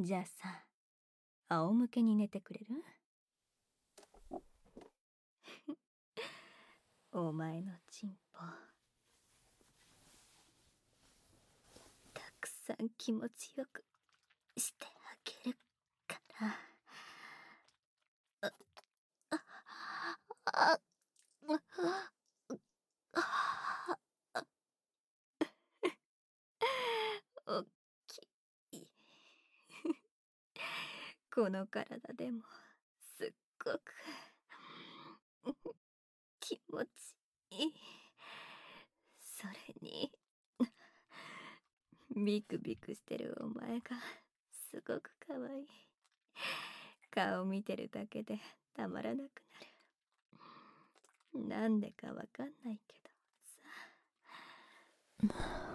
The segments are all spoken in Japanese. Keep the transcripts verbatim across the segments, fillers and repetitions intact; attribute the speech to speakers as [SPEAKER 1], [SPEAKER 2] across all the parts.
[SPEAKER 1] じゃあさ、仰向けに寝てくれる？お前のチンポ、たくさん気持ちよくしてあげるから。あ、あ、あ、あ、あ、おっきい。この体でもすっごく気持ちいい。それにビクビクしてるお前がすごくかわいい。顔見てるだけでたまらなくなる。なんでかわかんないけどさ。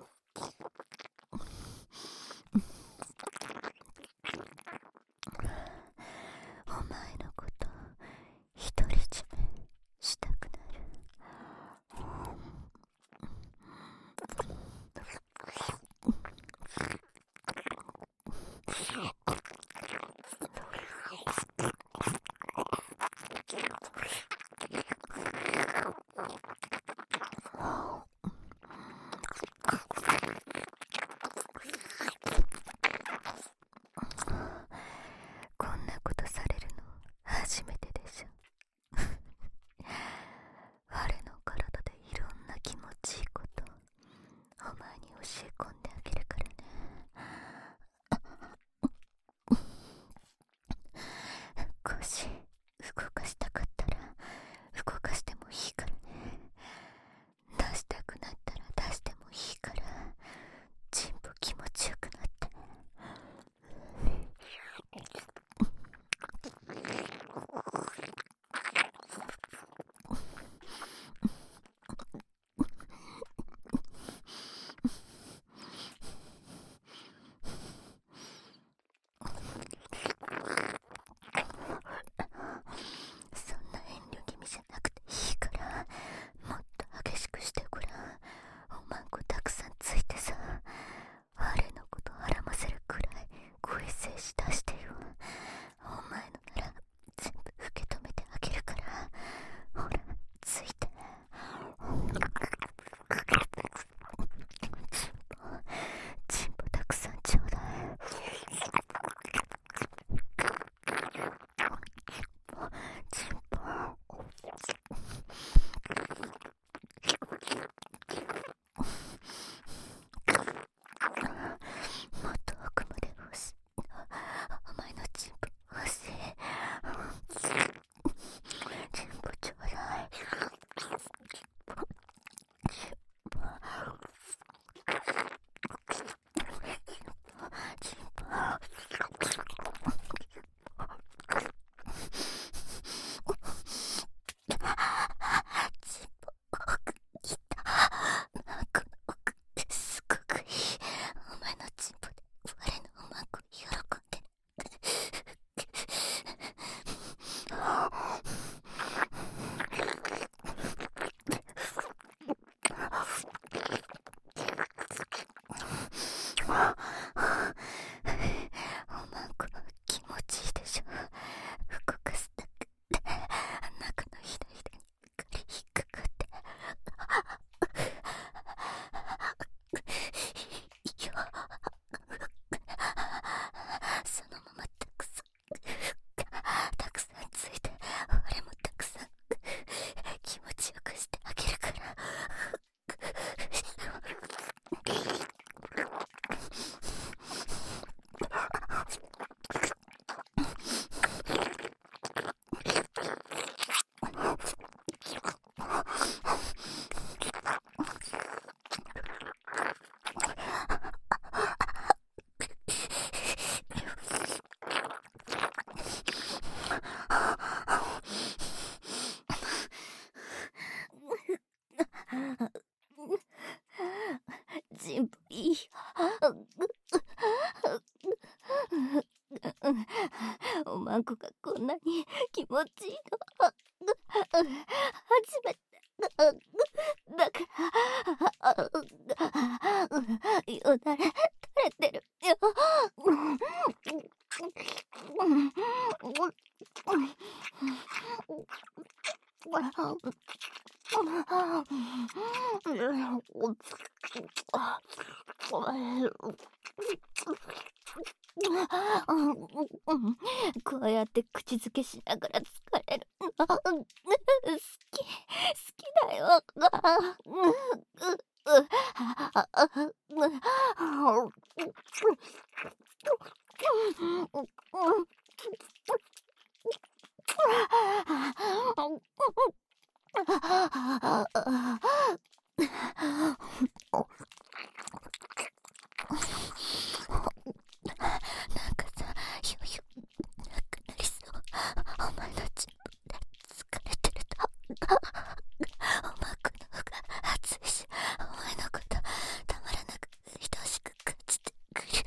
[SPEAKER 2] お前のこと独り占めしたくなる。こんなことされるの初めてでしょ。我の体でいろんな気持ちいいことお前に教え込んであげるからね。腰動かしたかったら動かしてもいいからね。出したくなったら出してもいいから、チンポ気持ちよくなってね。そんな遠慮気味じゃなくていいから、もっと激しくしてごらん。おまんこたくさんついてさ、我のことはらませるくらい声精子出してよ。お前のなら全部受け止めてあげるから、ほらついて。チンポチンポたくさんちょうだい。チンポもっと奥まで欲しい。お前のチンポ欲しい。チンポちょうだい。チンポチンポチンポチンポ奥きた。この奥ってすごくいい。お前のチンポで我のおまんこ喜んでる。おまんこ気持ちいいでしょ。動かすだけで中のひだひだにガリ引っかかっていいよ。そのままたくさんたくさんついて、俺もたくさん気持ちよくしてあげるから。チンポいいよ。おまんこがこんなに気持ちいいの初めてだからよだれ垂れてるよ。 こうやって口づけしながら疲れるの好き好きだよ。なんかさ、ひゅひゅなくなりそう。お前のチンポって疲れてるとおまくの方が熱いし、お前のことたまらなく愛しく感じてくる。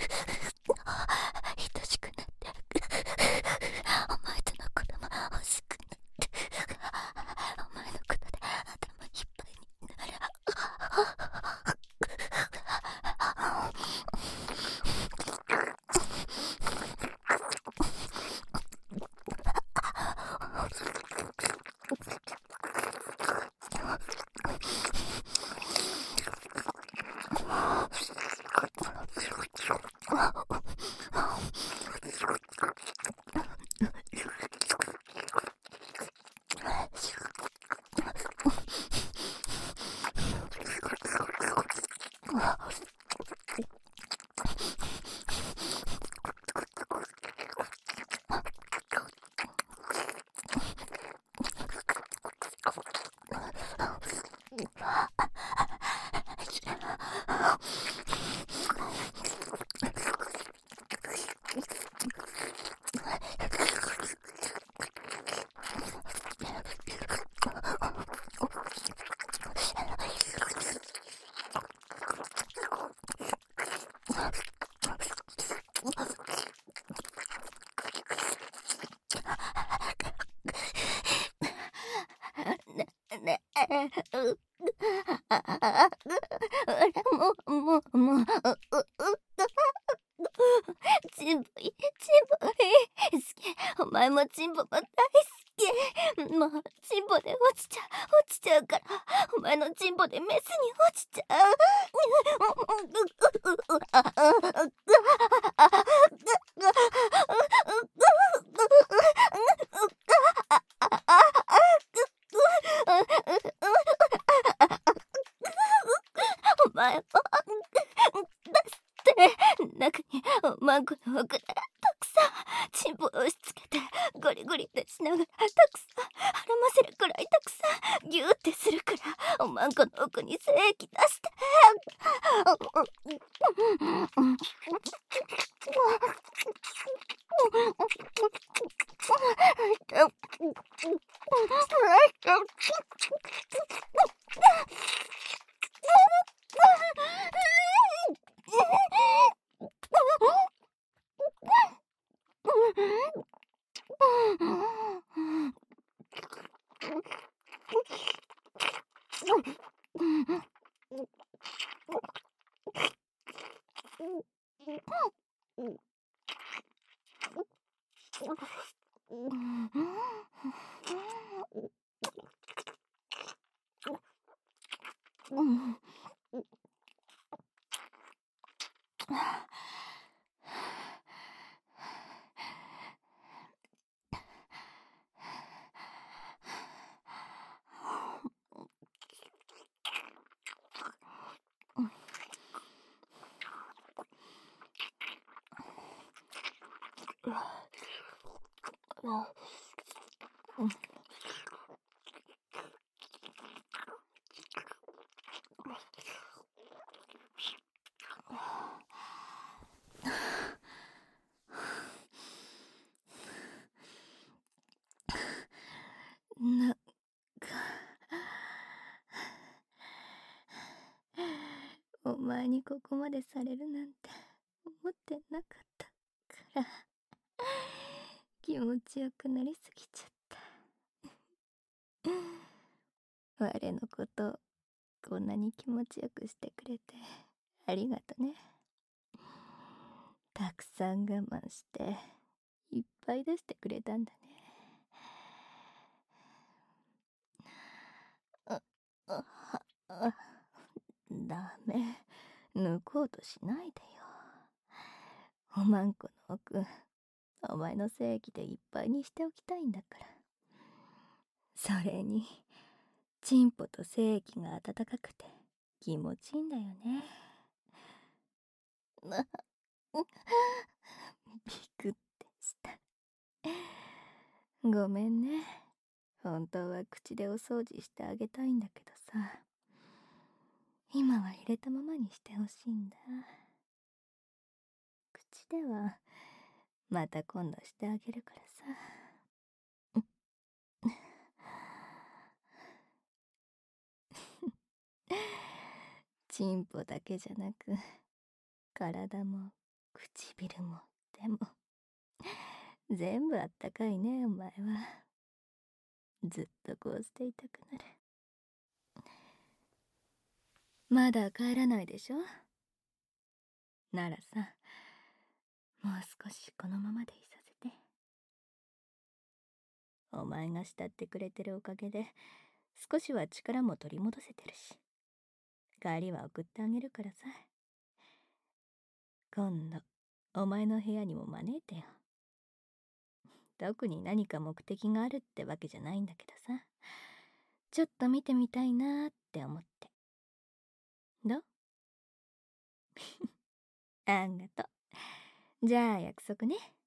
[SPEAKER 2] 愛しくなってお前との子供欲しくなってお前のことで頭いっぱいになる。ねえ、う、ああ、もう、もう、もう、う、う、チンポい、チンポい、好き。お前もチンポも大好き。もう、チンポで落ちちゃう、落ちちゃうから、お前のチンポでメスに落ちちゃう。お前もだって中におまんこの奥でたくさんチンポを押し付けてゴリゴリってしながらたくさんはらませるくらいたくさんギューってするからおまんこの奥に精液出してなんかお前にここまでされるなんて思ってなかったから気持ちよくなりすぎちゃった我のことをこんなに気持ちよくしてくれてありがとね。たくさん我慢していっぱい出してくれたんだね。ああダメ
[SPEAKER 1] 抜こうとしないでよ。おまんこの奥、お前の正義でいっぱいにしておきたいんだから。それにチンポと精液が温かくて気持ちいいんだよね。ビクってした。ごめんね。本当は口でお掃除してあげたいんだけどさ、今は入れたままにしてほしいんだ。口ではまた今度してあげるからさ。チンポだけじゃなく、体も唇も手も全部あったかいね、お前は。ずっとこうしていたくなる。まだ帰らないでしょ？ならさ、もう少しこのままでいさせて。お前が慕ってくれてるおかげで少しは力も取り戻せてるし、帰りは送ってあげるからさ。今度お前の部屋にも招いてよ。特に何か目的があるってわけじゃないんだけどさ、ちょっと見てみたいなーって思って。どう？あんがとう。じゃあ約束ね。